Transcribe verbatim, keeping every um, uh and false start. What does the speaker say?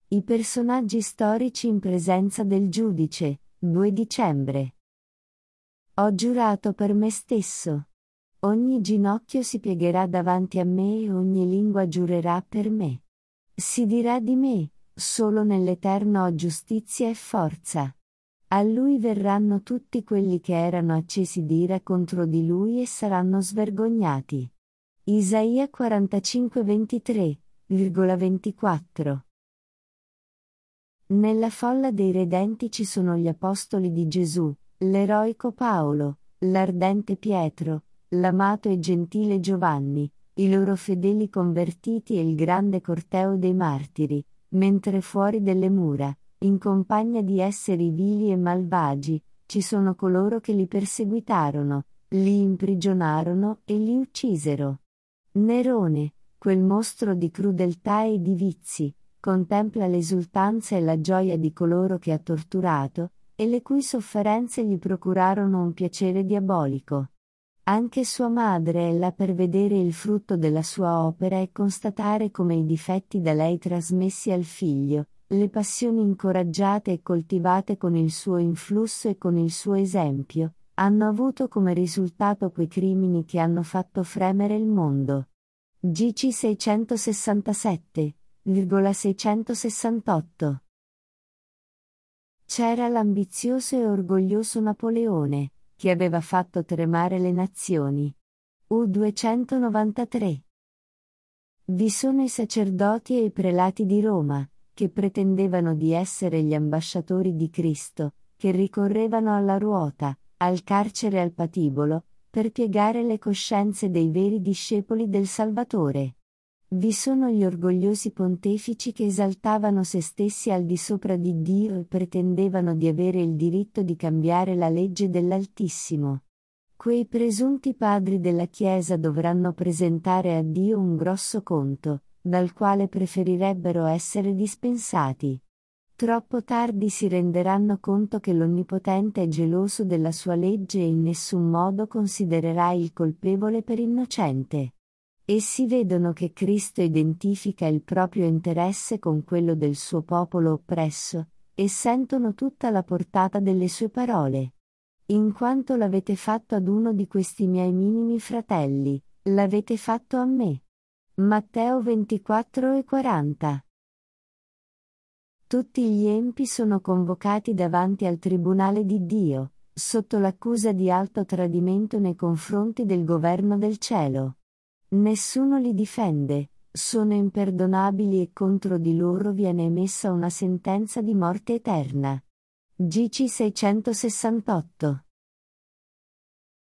I personaggi storici in presenza del giudice, due dicembre. Ho giurato per me stesso. Ogni ginocchio si piegherà davanti a me e ogni lingua giurerà per me. Si dirà di me, solo nell'Eterno ho giustizia e forza. A lui verranno tutti quelli che erano accesi d'ira contro di lui e saranno svergognati. Isaia quarantacinque ventitré, ventiquattro. Nella folla dei redenti ci sono gli apostoli di Gesù, l'eroico Paolo, l'ardente Pietro, l'amato e gentile Giovanni, i loro fedeli convertiti e il grande corteo dei martiri, mentre fuori delle mura, in compagnia di esseri vili e malvagi, ci sono coloro che li perseguitarono, li imprigionarono e li uccisero. Nerone, quel mostro di crudeltà e di vizi, contempla l'esultanza e la gioia di coloro che ha torturato, e le cui sofferenze gli procurarono un piacere diabolico. Anche sua madre è là per vedere il frutto della sua opera e constatare come i difetti da lei trasmessi al figlio, le passioni incoraggiate e coltivate con il suo influsso e con il suo esempio, hanno avuto come risultato quei crimini che hanno fatto fremere il mondo. G C seicentosessantasette, seicentosessantotto. C'era l'ambizioso e orgoglioso Napoleone, che aveva fatto tremare le nazioni. U duecentonovantatré. Vi sono i sacerdoti e i prelati di Roma, che pretendevano di essere gli ambasciatori di Cristo, che ricorrevano alla ruota, al carcere e al patibolo, per piegare le coscienze dei veri discepoli del Salvatore. Vi sono gli orgogliosi pontefici che esaltavano se stessi al di sopra di Dio e pretendevano di avere il diritto di cambiare la legge dell'Altissimo. Quei presunti padri della Chiesa dovranno presentare a Dio un grosso conto, dal quale preferirebbero essere dispensati. Troppo tardi si renderanno conto che l'Onnipotente è geloso della sua legge e in nessun modo considererà il colpevole per innocente. Essi vedono che Cristo identifica il proprio interesse con quello del suo popolo oppresso, e sentono tutta la portata delle sue parole. In quanto l'avete fatto ad uno di questi miei minimi fratelli, l'avete fatto a me. Matteo ventiquattro e quaranta. Tutti gli empi sono convocati davanti al tribunale di Dio, sotto l'accusa di alto tradimento nei confronti del governo del cielo. Nessuno li difende, sono imperdonabili e contro di loro viene emessa una sentenza di morte eterna. G C seicentosessantotto.